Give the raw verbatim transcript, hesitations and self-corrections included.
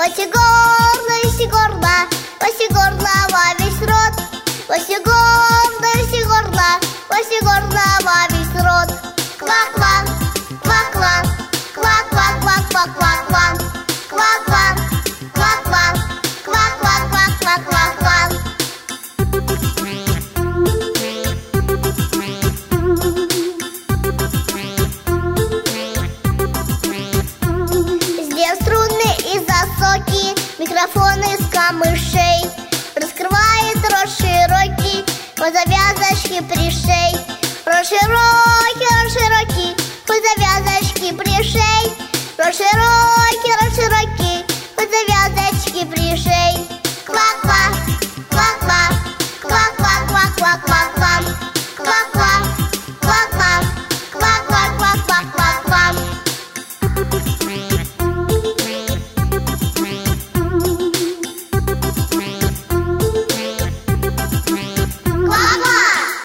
Лосигорно, лисигорно, лосигорно во весь рот. Лосигорно, лисигорно, лосигорно во весь рот. Ква-ква, ква-ква, ква-ква-ква-ква-ква-ква. Ква-ква, ква-ква, ква-ква-ква-ква-ква-ква. Сделал струны и засоки, микрофон из камышей. Раскрывает рот широкий, по завязочке пришей. Рот широкий, рот широкий, по завязочке пришей. Рот широкий.